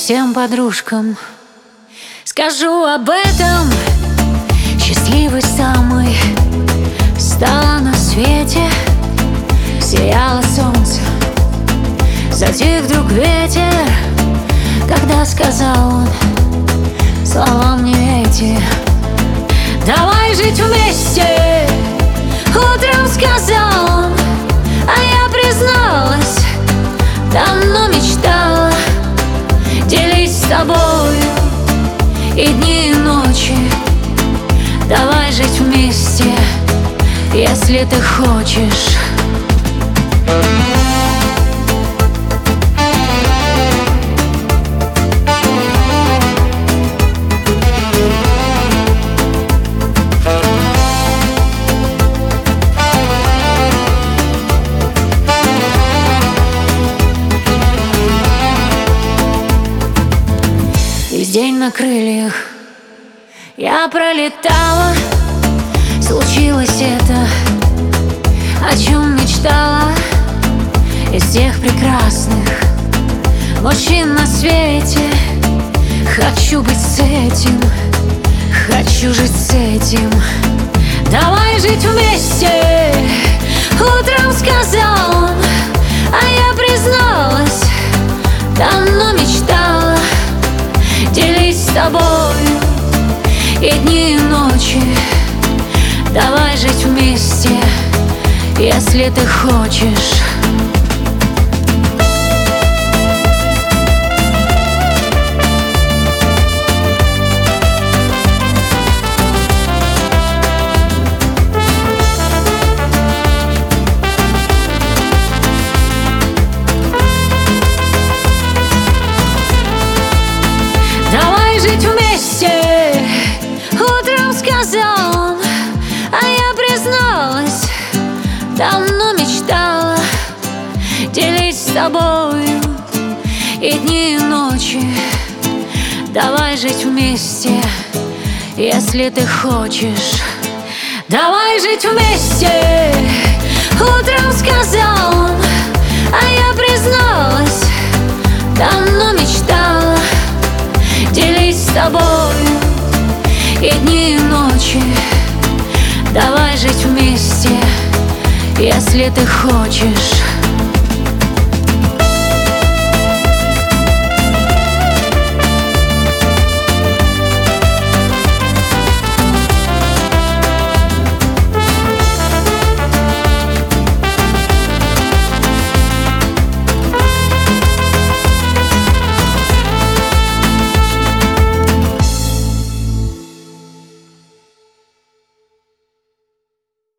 всем подружкам скажу об этом. Счастливой самой стала на свете. Сияло солнце, затих вдруг ветер, когда сказал он словам не верьте. Давай жить вместе, утром сказал он, а я призналась, давно мечтала делить с тобою и дни, и ночи. Давай жить вместе, если ты хочешь. Весь день на крыльях я пролетала. Случилось это, о чем мечтала. Из всех прекрасных мужчин на свете хочу быть с этим, хочу жить с этим. Давай жить вместе, утром сказал он, а я призналась, давно мечтала делить с тобою и дни, и ночи. Давай жить вместе, если ты хочешь. Давай жить вместе, утром сказал он, а я призналась, давно мечтала делить с тобою и дни, и ночи. Давай жить вместе, если ты хочешь. Давай жить вместе, утром сказал он, а я призналась, давно мечтала делить с тобою и дни, и ночи. Давай жить вместе, если ты хочешь.